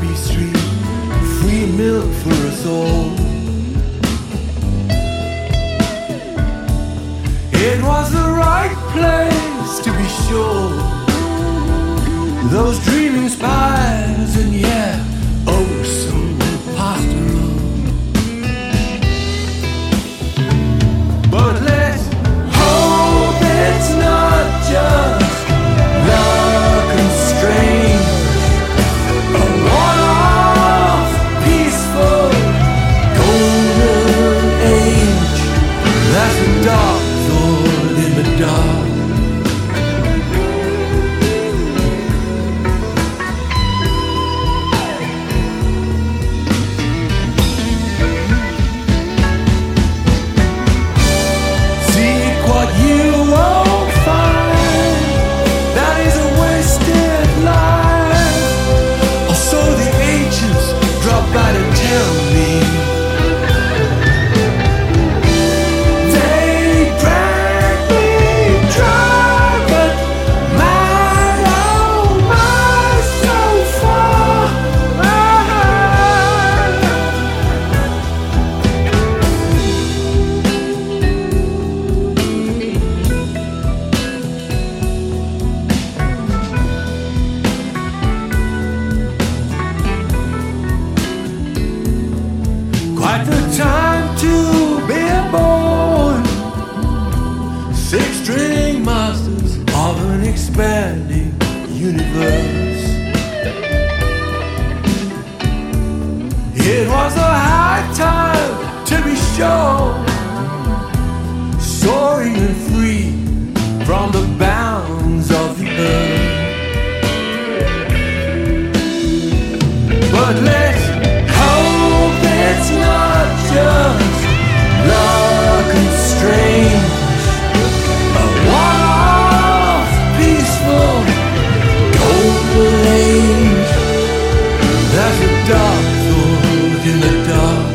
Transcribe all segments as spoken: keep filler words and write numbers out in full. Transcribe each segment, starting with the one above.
Happy Street, free milk for us all. It was the right place to be sure. Those dreaming spires and yeah, oh so pastoral. But let's hope it's not just luck and strange. A one-off, peaceful, golden age. That's the dark thought in the dark. Quite the time to be born. Six-string masters of an expanding universe. It was a high time to be sure, soaring and free from the bounds of the earth. But let's it's not just luck and strange. A one-off, peaceful, golden age. That's a dark thought in the dark.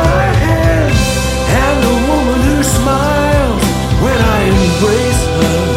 Embrace her.